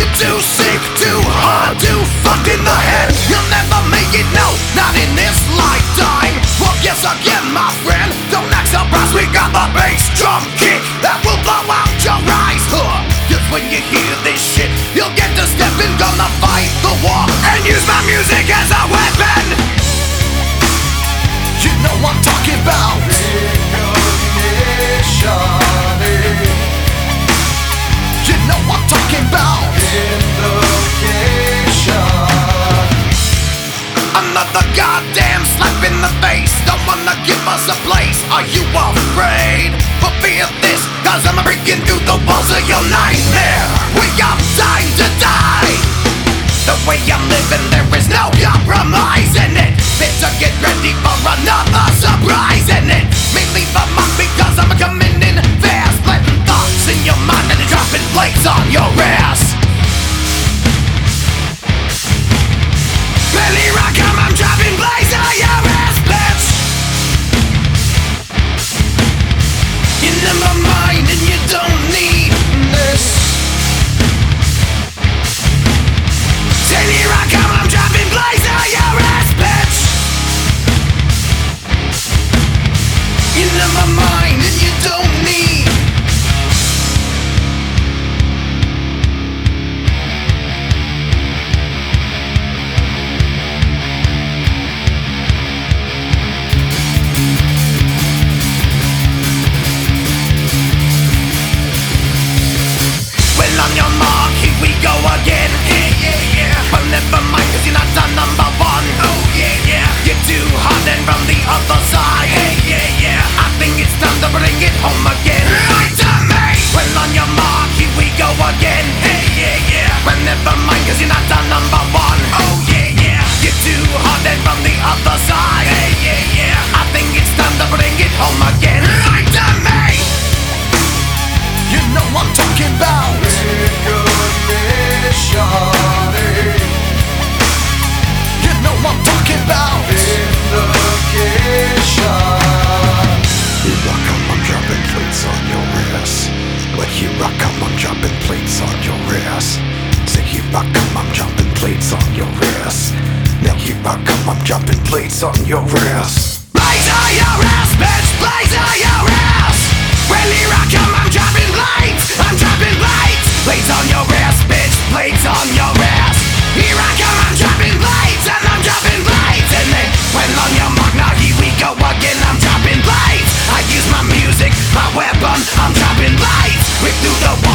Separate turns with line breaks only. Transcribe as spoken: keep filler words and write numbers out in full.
You're too sick, too hard, too fucked in the head. You'll never make it, no, not in this lifetime. Well, guess again, my friend, don't act surprised. We got the bass drum kick that will blow out your eyes. Huh. Just when you hear this shit, you'll get to step in, gonna fight the war and use my music as a weapon. You know I'm talking about recognition. You know I'm talking about invocation. Another goddamn slap in the face. Don't wanna give us a place. Are you afraid? But fear this, cause I'm breaking through the walls of your nightmare. We got time to die. The way I'm living, there is no compromise in it. Better get ready for another surprise in it. Me leave a mark because I'm coming in fast. Planting thoughts in your mind and dropping plates on your ass. Belly rock, I'm dropping plates on your ass, bitch. You never mind and you don't need this. Belly rock, I'm dropping plates on your ass, bitch. You never mind and you don't need. Well, on your mark, here we go again. Yeah, yeah, yeah. Well, never mind, cause you're not the number one. Oh, yeah, yeah. You're too hot and from the other side. Hey, yeah, yeah. I think it's time to bring it home again. Right to me. Well, on your mark, here we go again. Hey, yeah, yeah. Well, never mind, cause you're not the number one. Oh, yeah, yeah. You're too hot and from the other side. Hey, yeah, yeah. I think it's time to bring it home again. Right to me. You know I'm talking about recognition. You know I'm talking about invocation. Here I come, I'm dropping plates on your ass. Well, here I come, I'm dropping plates on your ass. Say here I come, I'm dropping plates on your ass. Now here I come, I'm dropping plates on your ass. Plates on your ass, bitch, plates on your ass. Well, here I come, I'm dropping plates, I'm dropping plates. Plates on your ass, bitch, plates on your ass. Here I come, I'm dropping plates, and I'm dropping plates. And then, when on your mark, now here we go again, I'm dropping plates. I use my music, my weapon, I'm dropping plates. Rip through the wall.